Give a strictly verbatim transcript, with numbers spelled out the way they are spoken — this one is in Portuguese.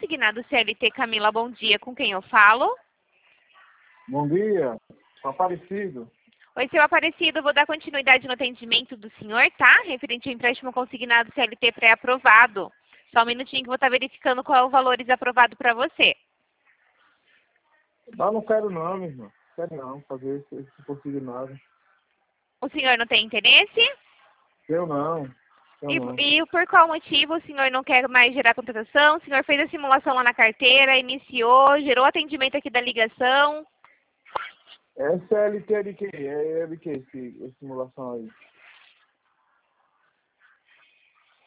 consignado C L T Camila, bom dia. Com quem eu falo? Bom dia, sou Aparecido. Oi, seu Aparecido, vou dar continuidade no atendimento do senhor, tá? Referente ao empréstimo consignado C L T pré-aprovado. Só um minutinho que eu vou estar verificando qual é o valor aprovado para você. Mas não quero não, minha irmã. Quero não, fazer esse, esse consignado. O senhor não tem interesse? Eu não. Eu E, não. e por qual motivo o senhor não quer mais gerar contratação? O senhor fez a simulação lá na carteira, iniciou, gerou atendimento aqui da ligação. É C L T de quê? É de quê esse, essa simulação aí?